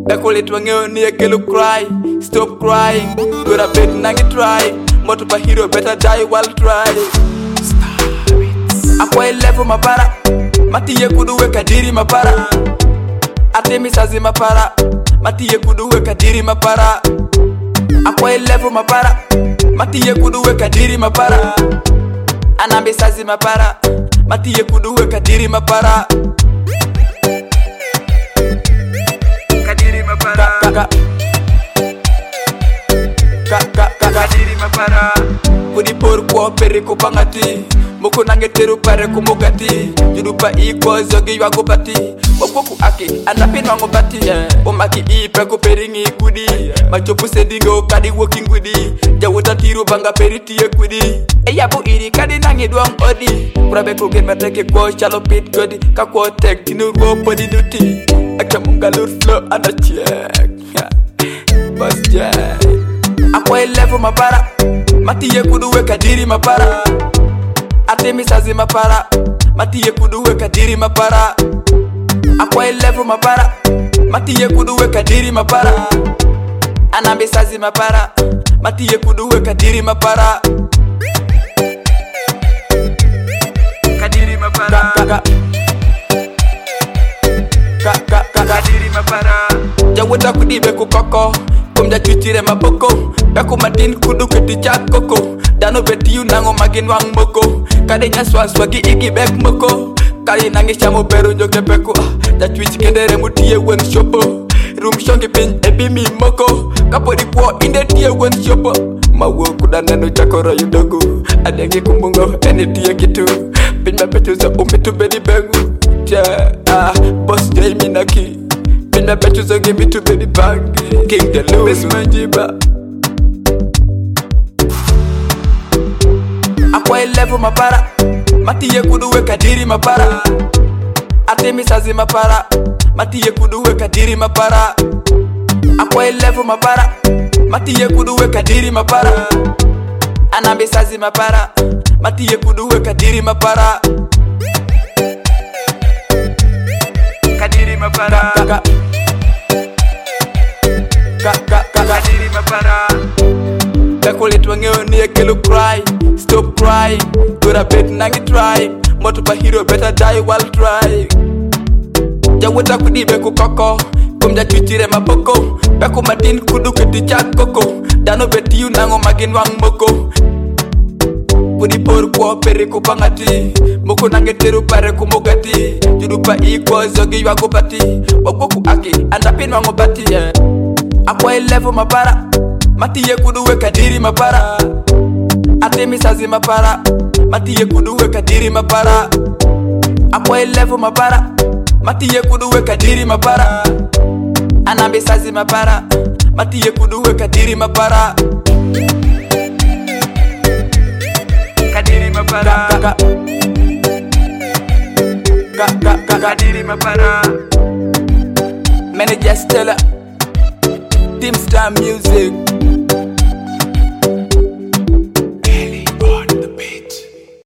Bekole twangeo ni ekelo cry. Stop crying. Dora bet nangi try. Moto pa hero better die while try. Akwa level mapara. Mati ye kudu weka diri mapara. Atemi sazi mapara. Mati ye kudu weka diri mapara. Akwa level mapara. Mati ye kudu weka diri mapara. Anambe sazi mapara. Mati ye kudu weka diri mapara. Kadiri mapara. Kadiri mapara. Kudi por kwa pere ko pangati. Moko nange teru pare ko mogati. Judupa iko zogi wago bati. Mokoku ake anapin wango bati. Omaki ipe ko peringi kudi. Machopu sendingo kadi walking kudi. Jawota tiru banga periti ye kudi. Eyabu iri kadi nange duang odi. Kurabe ko gen mateke ko chalo pit kodi. Kako tek tinu ro podi duti. Acha mungalur flow ana check. Boss jay. Akwa level mapara. Mati ye kudu weka diri mapara. Atemi sazi mapara. Mati ye kudu weka diri mapara. Akwa level mapara. Mati ye kudu weka diri mapara. Anambe sazi mapara. Mati ye kudu weka diri mapara. Kadiri mapara. Kadiri mapara. Jawota kudibe kukoko. Kumja chuchire maboko. Beko matin kudu keti chakoko. Dano beti yu nango magin wang moko. Kade nyaswas wagi igi bek moko. Kari nangi chamo peru njoke peko. Da chuichi kendere mutiye wen shopo. Room shongi pin ebi mi moko. Kapodi po inde tiye wen shopo. Mawo kudanano chakora yudogo. Adegi kumbungo ene tiye kitu. Pin mapetu za umitu bedi bengu. Boss jay minaki. Pin mapetu za gimitu bedi bangi. King the Louis Manjiba. Akwa level mapara. Mati ye kudu weka diri mapara. Atemi sazi mapara. Mati ye kudu weka diri mapara. Akwa level mapara. Mati ye kudu weka diri mapara. Anambe sazi mapara. Mati ye kudu weka diri mapara. Kadiri mapara. Kadiri mapara. Bekole twangeo ni ekelo cry. Stop crying. Dora bet nangi try. Moto pa hero better die while try. Jawota kudibe kukoko. Kumja chuchire maboko. Beko matin kudu keti chakoko. Dano beti yu nango magin wang moko. Kudi por kwa pere ko pangati. Moko nange teru pare ko mogati. Judupa iko zogi wago bati. Wagoku ake andapin wango bati. Akwa level mapara. Mati ye kudu weka diri mapara. Atemi sazi mapara. Mati ye kudu weka diri mapara. Akwa level mapara. Mati ye kudu weka diri mapara. Anambe sazi mapara. Mati ye kudu weka diri mapara. Kadiri mapara. Kadiri mapara. Manager Stella. Team Star Music.